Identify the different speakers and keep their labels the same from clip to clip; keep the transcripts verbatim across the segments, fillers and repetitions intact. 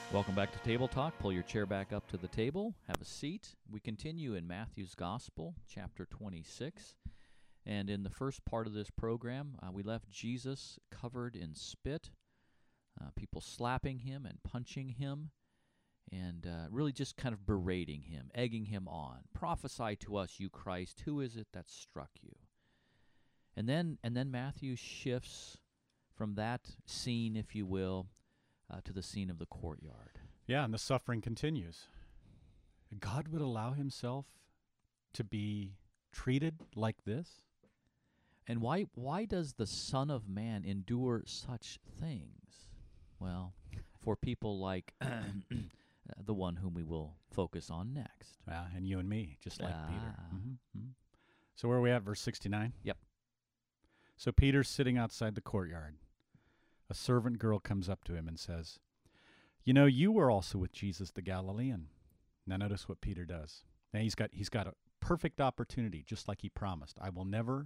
Speaker 1: Welcome back to Table Talk. Pull your chair back up to the table. Have a seat. We continue in Matthew's Gospel, chapter twenty-six. And in the first part of this program, uh, we left Jesus covered in spit, uh, people slapping him and punching him, and uh, really just kind of berating him, egging him on. Prophesy to us, you Christ. Who is it that struck you? And then, and then Matthew shifts from that scene, if you will, Uh, to the scene of the courtyard.
Speaker 2: Yeah, and the suffering continues. God would allow himself to be treated like this?
Speaker 1: And why why does the Son of Man endure such things? Well, for people like the one whom we will focus on next.
Speaker 2: Yeah, and you and me, just like
Speaker 1: Ah.
Speaker 2: Peter. Mm-hmm. So where are we at, verse sixty-nine?
Speaker 1: Yep.
Speaker 2: So Peter's sitting outside the courtyard. A servant girl comes up to him and says, "You know, you were also with Jesus the Galilean." Now notice what Peter does. Now he's got he's got a perfect opportunity, just like he promised. I will never,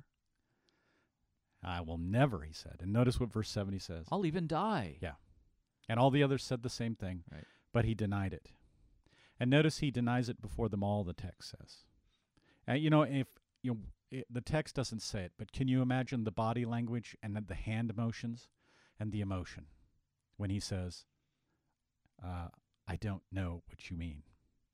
Speaker 2: I will never, he said. And notice what verse seventy says.
Speaker 1: I'll even die.
Speaker 2: Yeah. And all the others said the same thing,
Speaker 1: Right.
Speaker 2: but he denied it. And notice he denies it before them all, the text says. And you know, if you know, it, the text doesn't say it, but can you imagine the body language and the hand motions and the emotion when he says, uh, I don't know what you mean?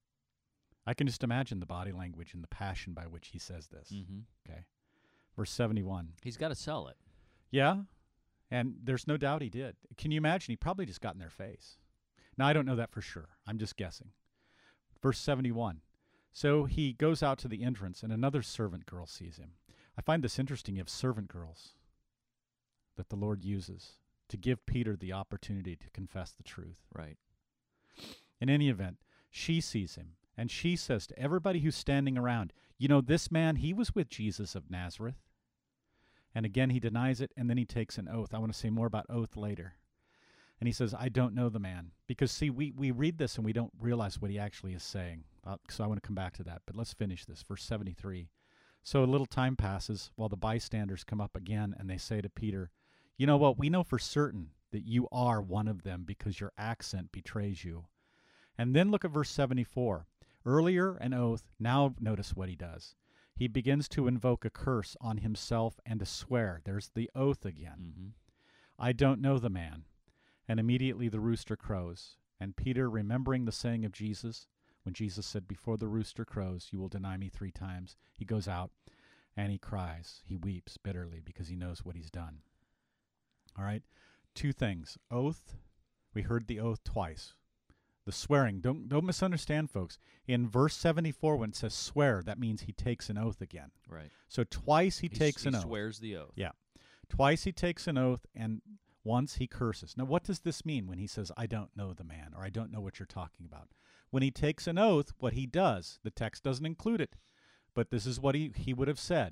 Speaker 2: I can just imagine the body language and the passion by which he says this.
Speaker 1: Mm-hmm.
Speaker 2: Okay. Verse seventy-one.
Speaker 1: He's got to sell it.
Speaker 2: Yeah, and there's no doubt he did. Can you imagine? He probably just got in their face. Now, I don't know that for sure. I'm just guessing. Verse seventy-one. So he goes out to the entrance, and another servant girl sees him. I find this interesting. You have servant girls that the Lord uses to give Peter the opportunity to confess the truth.
Speaker 1: Right.
Speaker 2: In any event, she sees him, and she says to everybody who's standing around, you know, this man, he was with Jesus of Nazareth. And again, he denies it, and then he takes an oath. I want to say more about oath later. And he says, I don't know the man. Because, see, we, we read this and we don't realize what he actually is saying. Uh, so I want to come back to that. But let's finish this. Verse seventy-three. So a little time passes while the bystanders come up again, and they say to Peter, you know what? We know for certain that you are one of them because your accent betrays you. And then look at verse seventy-four. Earlier an oath, now notice what he does. He begins to invoke a curse on himself and to swear. There's the oath again.
Speaker 1: Mm-hmm.
Speaker 2: I don't know the man. And immediately the rooster crows. And Peter, remembering the saying of Jesus, when Jesus said, before the rooster crows, you will deny me three times, he goes out and he cries. He weeps bitterly because he knows what he's done. All right? Two things. Oath. We heard the oath twice. The swearing. Don't don't misunderstand, folks. In verse seventy-four, when it says swear, that means he takes an oath again.
Speaker 1: Right.
Speaker 2: So twice he,
Speaker 1: He
Speaker 2: takes
Speaker 1: s-
Speaker 2: an
Speaker 1: he
Speaker 2: oath.
Speaker 1: swears the oath.
Speaker 2: Yeah. Twice he takes an oath, and once he curses. Now, what does this mean when he says, I don't know the man, or I don't know what you're talking about? When he takes an oath, what he does, the text doesn't include it, but this is what he, he would have said.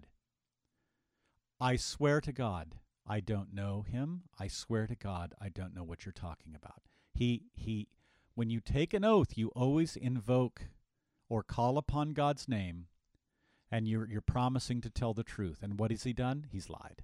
Speaker 2: I swear to God, I don't know him. I swear to God, I don't know what you're talking about. He, he, when you take an oath, you always invoke or call upon God's name, and you're, you're promising to tell the truth. And what has he done? He's lied.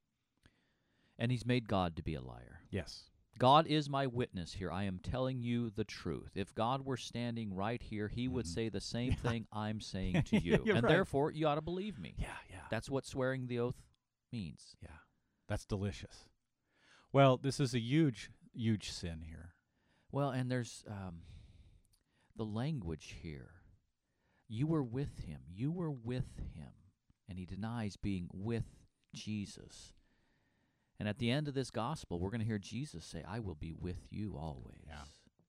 Speaker 1: And he's made God to be a liar.
Speaker 2: Yes.
Speaker 1: God is my witness here. I am telling you the truth. If God were standing right here, he would
Speaker 2: Mhm.
Speaker 1: say the same
Speaker 2: Yeah.
Speaker 1: thing I'm saying to you.
Speaker 2: You're
Speaker 1: and
Speaker 2: right.
Speaker 1: therefore, you ought to believe me.
Speaker 2: Yeah, yeah.
Speaker 1: That's what swearing the oath means.
Speaker 2: Yeah, that's delicious. Well, this is a huge, huge sin here.
Speaker 1: Well, and there's um, the language here. You were with him. You were with him. And he denies being with Jesus. And at the end of this gospel, we're going to hear Jesus say, I will be with you always.
Speaker 2: Yeah.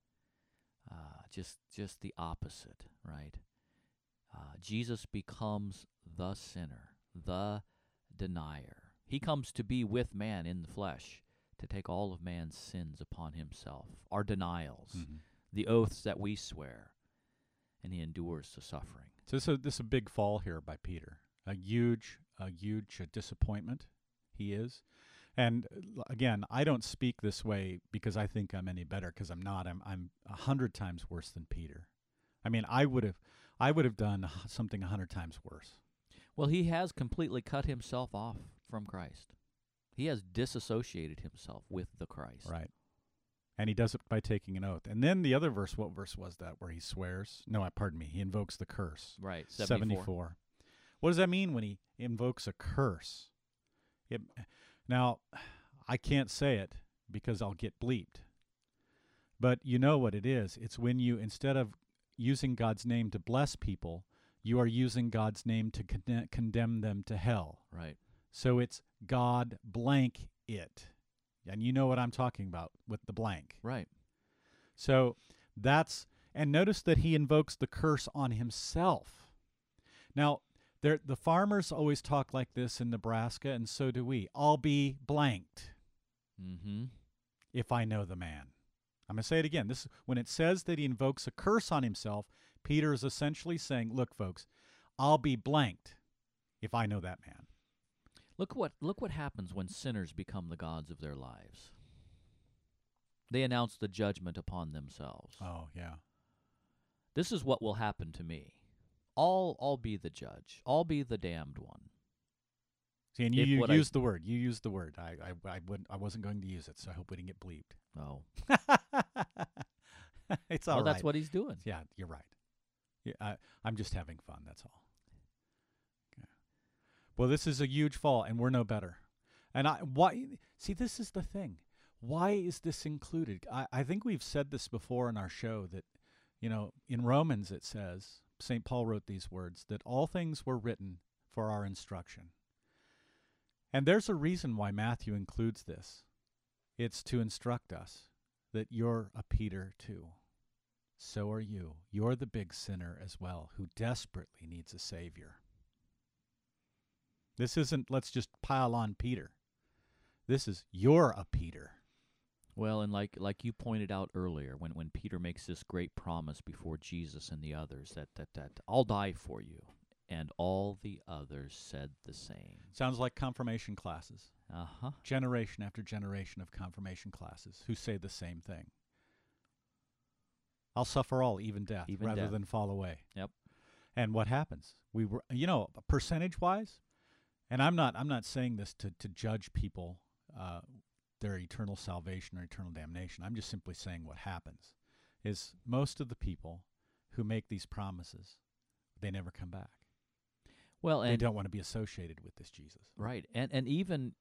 Speaker 1: Uh, just, just the opposite, right? Uh, Jesus becomes the sinner, the denier. He comes to be with man in the flesh, to take all of man's sins upon himself, our denials,
Speaker 2: Mm-hmm.
Speaker 1: the oaths that we swear, and he endures the suffering.
Speaker 2: So this is, a, this is a big fall here by Peter. A huge, a huge uh, disappointment he is. And uh, again, I don't speak this way because I think I'm any better, because I'm not. I'm I'm a hundred times worse than Peter. I mean, I would have, I would have done h- something a hundred times worse.
Speaker 1: Well, he has completely cut himself off from Christ. He has disassociated himself with the Christ.
Speaker 2: Right. And he does it by taking an oath. And then the other verse, what verse was that where he swears? No, uh, pardon me. He invokes the curse.
Speaker 1: Right, seventy-four.
Speaker 2: seventy-four. What does that mean when he invokes a curse? It, now, I can't say it because I'll get bleeped. But you know what it is. It's when you, instead of using God's name to bless people, you are using God's name to con- condemn them to hell.
Speaker 1: Right.
Speaker 2: So it's God blank it. And you know what I'm talking about with the blank.
Speaker 1: Right.
Speaker 2: So that's, and notice that he invokes the curse on himself. Now, there, the farmers always talk like this in Nebraska, and so do we. I'll be blanked
Speaker 1: Mm-hmm.
Speaker 2: if I know the man. I'm going to say it again. This, when it says that he invokes a curse on himself, Peter is essentially saying, look, folks, I'll be blanked if I know that man.
Speaker 1: Look what look what happens when sinners become the gods of their lives. They announce the judgment upon themselves.
Speaker 2: Oh, yeah.
Speaker 1: This is what will happen to me. I'll I'll be the judge. I'll be the damned one.
Speaker 2: See, and you,
Speaker 1: If
Speaker 2: you
Speaker 1: what I-
Speaker 2: used the word. You used the word. I I I, wouldn't, I wasn't going to use it, so I hope we didn't get bleeped.
Speaker 1: Oh,
Speaker 2: It's all
Speaker 1: well,
Speaker 2: right.
Speaker 1: that's what he's doing.
Speaker 2: Yeah, you're right. Yeah, I, I'm just having fun, that's all. Okay. Well, this is a huge fall, and we're no better. And I why see, this is the thing. Why is this included? I, I think we've said this before in our show that, you know, in Romans it says, Saint Paul wrote these words, that all things were written for our instruction. And there's a reason why Matthew includes this. It's to instruct us that you're a Peter too. So are you. You're the big sinner as well, who desperately needs a Savior. This isn't, let's just pile on Peter. This is, you're a Peter.
Speaker 1: Well, and like like you pointed out earlier, when, when Peter makes this great promise before Jesus and the others, that, that, that I'll die for you, and all the others said the same.
Speaker 2: Sounds like confirmation classes.
Speaker 1: Uh-huh.
Speaker 2: Generation after generation of confirmation classes who say the same thing. I'll suffer all, even death,
Speaker 1: Even
Speaker 2: rather
Speaker 1: death.
Speaker 2: than fall away.
Speaker 1: Yep.
Speaker 2: And what happens? We were, you know, percentage-wise, and I'm not, I'm not saying this to, to judge people, uh, their eternal salvation or eternal damnation. I'm just simply saying what happens is most of the people who make these promises, they never come back.
Speaker 1: Well,
Speaker 2: They
Speaker 1: and
Speaker 2: don't want to be associated with this Jesus.
Speaker 1: right, and and even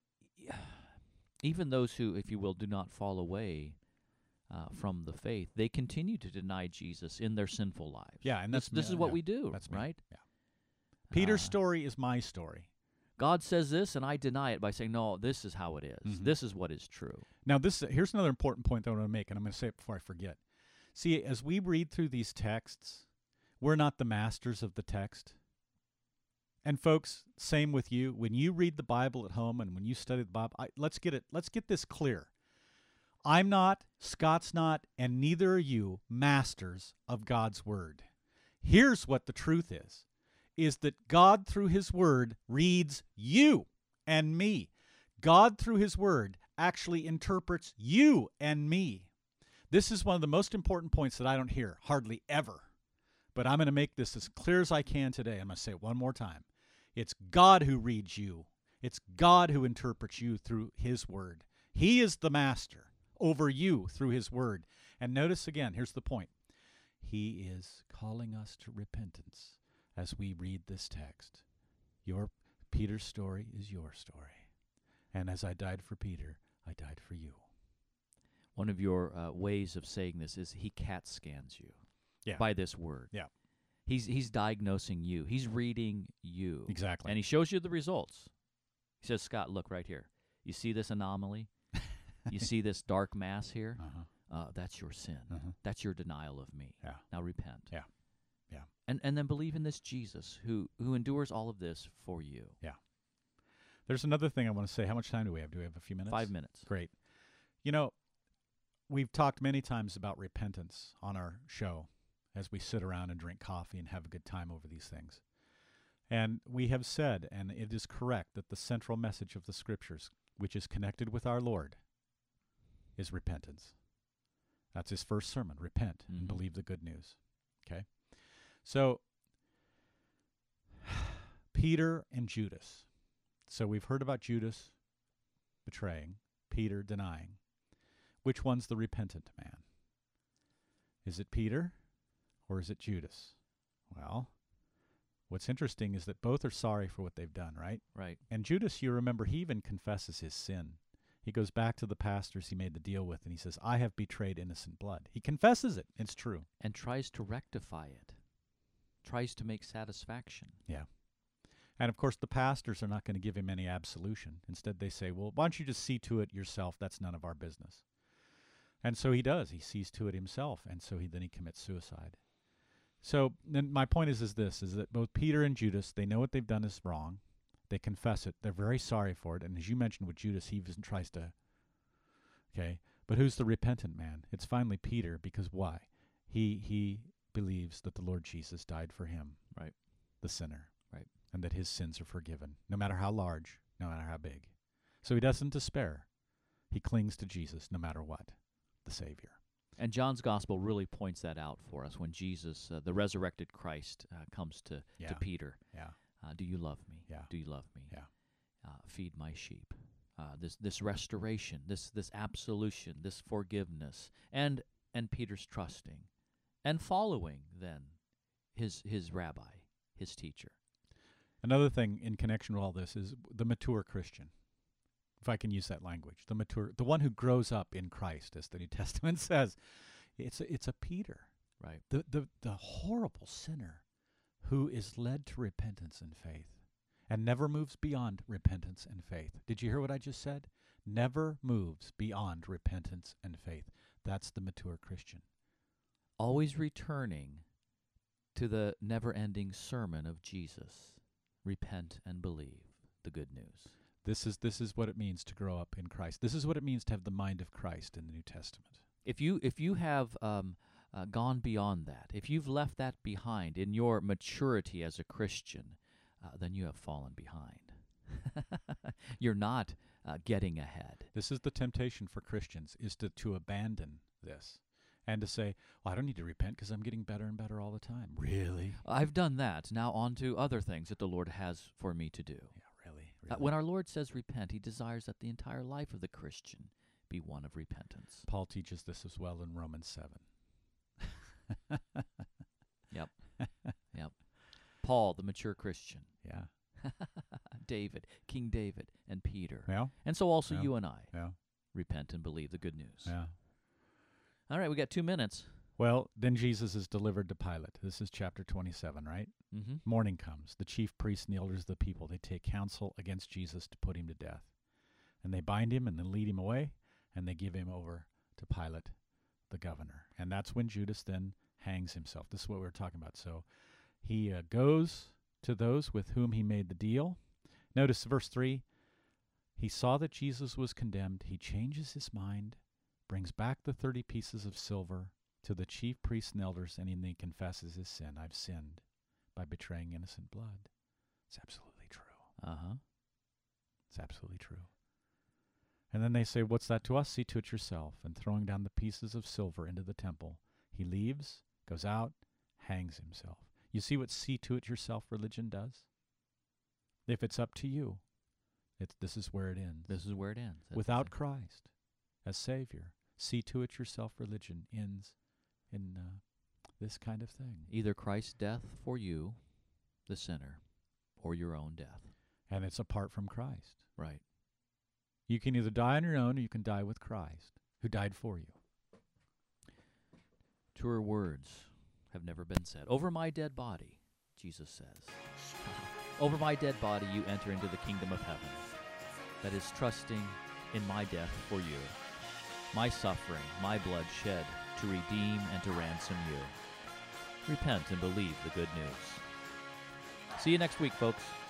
Speaker 1: even those who, if you will, do not fall away uh, from the faith, they continue to deny Jesus in their sinful lives.
Speaker 2: Yeah, and
Speaker 1: this,
Speaker 2: that's
Speaker 1: this
Speaker 2: me,
Speaker 1: is what
Speaker 2: yeah,
Speaker 1: we do,
Speaker 2: that's me,
Speaker 1: right?
Speaker 2: yeah. Peter's
Speaker 1: Uh,
Speaker 2: story is my story.
Speaker 1: God says this, and I deny it by saying, no, this is how it is.
Speaker 2: Mhm.
Speaker 1: This is what is true.
Speaker 2: Now, this here's another important point that I want to make, and I'm going to say it before I forget. See, as we read through these texts, we're not the masters of the text. And folks, same with you. When you read the Bible at home and when you study the Bible, I, let's get it. Let's get this clear. I'm not, Scott's not, and neither are you masters of God's Word. Here's what the truth is, is that God through His Word reads you and me. God through His Word actually interprets you and me. This is one of the most important points that I don't hear hardly ever. But I'm going to make this as clear as I can today. I'm going to say it one more time. It's God who reads you. It's God who interprets you through His Word. He is the master over you through His Word. And notice again, here's the point. He is calling us to repentance as we read this text. Your Peter's story is your story. And as I died for Peter, I died for you.
Speaker 1: One of your uh, ways of saying this is he CAT scans you
Speaker 2: Yeah.
Speaker 1: by this word.
Speaker 2: Yeah.
Speaker 1: He's he's diagnosing you. He's reading you.
Speaker 2: Exactly.
Speaker 1: And he shows you the results. He says, Scott, look right here. You see this anomaly? You see this dark mass here?
Speaker 2: Uh-huh.
Speaker 1: Uh, that's your sin.
Speaker 2: Uh-huh.
Speaker 1: That's your denial of me.
Speaker 2: Yeah.
Speaker 1: Now repent.
Speaker 2: Yeah. Yeah.
Speaker 1: And and then believe in this Jesus who who endures all of this for you.
Speaker 2: There's another thing I want to say. How much time do we have? Do we have a few minutes?
Speaker 1: Five minutes.
Speaker 2: Great. You know, we've talked many times about repentance on our show as we sit around and drink coffee and have a good time over these things. And we have said, and it is correct, that the central message of the Scriptures, which is connected with our Lord, is repentance. That's his first sermon, repent
Speaker 1: Mhm.
Speaker 2: and believe the good news. Okay? So, Peter and Judas. So we've heard about Judas betraying, Peter denying. Which one's the repentant man? Is it Peter or is it Judas? Well, what's interesting is that both are sorry for what they've done, right?
Speaker 1: Right.
Speaker 2: And Judas, you remember, he even confesses his sin. He goes back to the pastors he made the deal with, and he says, I have betrayed innocent blood. He confesses it. It's true.
Speaker 1: And tries to rectify it. Tries to make satisfaction.
Speaker 2: Yeah. And, of course, the pastors are not going to give him any absolution. Instead, they say, well, why don't you just see to it yourself? That's none of our business. And so he does. He sees to it himself, and so he then he commits suicide. So then my point is, is this, is that both Peter and Judas, they know what they've done is wrong. They confess it. They're very sorry for it. And as you mentioned with Judas, he even tries to, okay. But who's the repentant man? It's finally Peter, because why? He he believes that the Lord Jesus died for him,
Speaker 1: right?
Speaker 2: The sinner,
Speaker 1: right?
Speaker 2: And that his sins are forgiven, no matter how large, no matter how big. So he doesn't despair. He clings to Jesus no matter what, the Savior.
Speaker 1: And John's Gospel really points that out for us when Jesus, uh, the resurrected Christ, uh, comes to,
Speaker 2: Yeah.
Speaker 1: to Peter.
Speaker 2: Yeah.
Speaker 1: Uh, do you love me?
Speaker 2: Yeah.
Speaker 1: Do you love me?
Speaker 2: Yeah.
Speaker 1: Uh, feed my sheep. Uh, this this restoration, this this absolution, this forgiveness, and and Peter's trusting, and following then his his rabbi, his teacher.
Speaker 2: Another thing in connection with all this is the mature Christian, if I can use that language. The mature, the one who grows up in Christ, as the New Testament says. It's a, it's a Peter,
Speaker 1: right?
Speaker 2: The the the horrible sinner, who is led to repentance and faith, and never moves beyond repentance and faith. Did you hear what I just said? Never moves beyond repentance and faith. That's the mature Christian.
Speaker 1: Always returning to the never-ending sermon of Jesus. Repent and believe the good news.
Speaker 2: This is this is what it means to grow up in Christ. This is what it means to have the mind of Christ in the New Testament.
Speaker 1: If you if you have um, uh, gone beyond that, if you've left that behind in your maturity as a Christian, uh, then you have fallen behind. You're not uh, getting ahead.
Speaker 2: This is the temptation for Christians, is to, to abandon this and to say, well, I don't need to repent because I'm getting better and better all the time. Really?
Speaker 1: I've done that. Now on to other things that the Lord has for me to do.
Speaker 2: Yeah, really?
Speaker 1: Uh,
Speaker 2: really?
Speaker 1: when our Lord says repent, he desires that the entire life of the Christian be one of repentance.
Speaker 2: Paul teaches this as well in Romans seven.
Speaker 1: Yep. Yep. Paul, the mature Christian.
Speaker 2: Yeah.
Speaker 1: David, King David, and Peter.
Speaker 2: Yeah.
Speaker 1: And so also
Speaker 2: Yeah.
Speaker 1: you and I.
Speaker 2: Yeah.
Speaker 1: Repent and believe the good news.
Speaker 2: Yeah.
Speaker 1: All right, we got two minutes.
Speaker 2: Well, then Jesus is delivered to Pilate. This is chapter twenty-seven, right?
Speaker 1: Mm-hmm.
Speaker 2: Morning comes. The chief priests and the elders of the people, they take counsel against Jesus to put him to death. And they bind him and then lead him away, and they give him over to Pilate, the governor. And that's when Judas then hangs himself. This is what we were talking about. So he uh, goes to those with whom he made the deal. Notice verse three. He saw that Jesus was condemned. He changes his mind, brings back the thirty pieces of silver to the chief priests and elders, and he confesses his sin. I've sinned by betraying innocent blood. It's absolutely true.
Speaker 1: Uh-huh.
Speaker 2: It's absolutely true. And then they say, what's that to us? See to it yourself. And throwing down the pieces of silver into the temple, he leaves, goes out, hangs himself. You see what see to it yourself religion does? If it's up to you, it's, this is where it ends.
Speaker 1: This is where it ends. That's
Speaker 2: Without
Speaker 1: the-
Speaker 2: Christ as Savior, see to it yourself religion ends in uh, this kind of thing.
Speaker 1: Either Christ's death for you, the sinner, or your own death.
Speaker 2: And it's apart from Christ.
Speaker 1: Right.
Speaker 2: You can either die on your own or you can die with Christ, who died for you.
Speaker 1: Truer words have never been said. Over my dead body, Jesus says. Over my dead body you enter into the kingdom of heaven. That is trusting in my death for you, my suffering, my blood shed to redeem and to ransom you. Repent and believe the good news. See you next week, folks.